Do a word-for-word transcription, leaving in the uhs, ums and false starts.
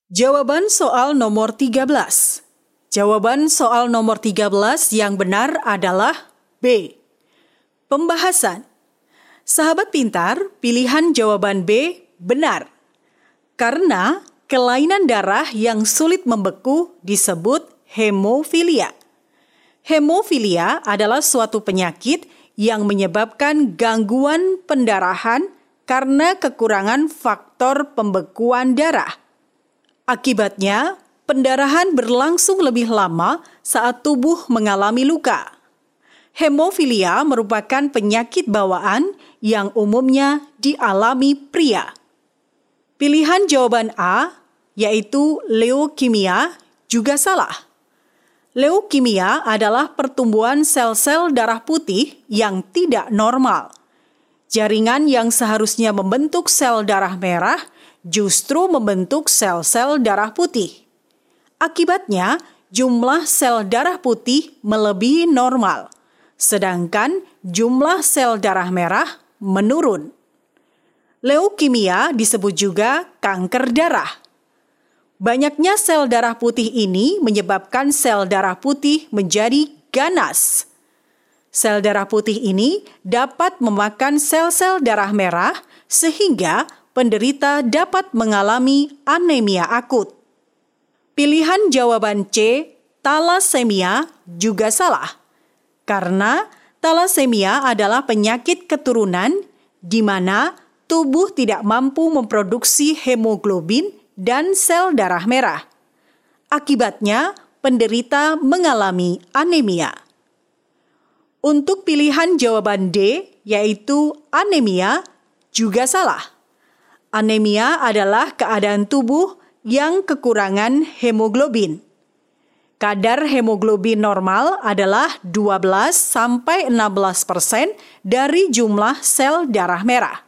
Jawaban soal nomor tiga belas. Jawaban soal nomor tiga belas yang benar adalah B. Pembahasan. Sahabat pintar, pilihan jawaban B benar. Karena kelainan darah yang sulit membeku disebut hemofilia. Hemofilia adalah suatu penyakit yang menyebabkan gangguan pendarahan karena kekurangan faktor pembekuan darah. Akibatnya, pendarahan berlangsung lebih lama saat tubuh mengalami luka. Hemofilia merupakan penyakit bawaan yang umumnya dialami pria. Pilihan jawaban A, yaitu leukemia, juga salah. Leukemia adalah pertumbuhan sel-sel darah putih yang tidak normal. Jaringan yang seharusnya membentuk sel darah merah justru membentuk sel-sel darah putih. Akibatnya, jumlah sel darah putih melebihi normal, sedangkan jumlah sel darah merah menurun. Leukemia disebut juga kanker darah. Banyaknya sel darah putih ini menyebabkan sel darah putih menjadi ganas. Sel darah putih ini dapat memakan sel-sel darah merah sehingga penderita dapat mengalami anemia akut. Pilihan jawaban C, talasemia, juga salah. Karena talasemia adalah penyakit keturunan di mana tubuh tidak mampu memproduksi hemoglobin dan sel darah merah. Akibatnya, penderita mengalami anemia. Untuk pilihan jawaban D, yaitu anemia, juga salah. Anemia adalah keadaan tubuh yang kekurangan hemoglobin. Kadar hemoglobin normal adalah dua belas sampai enam belas persen dari jumlah sel darah merah.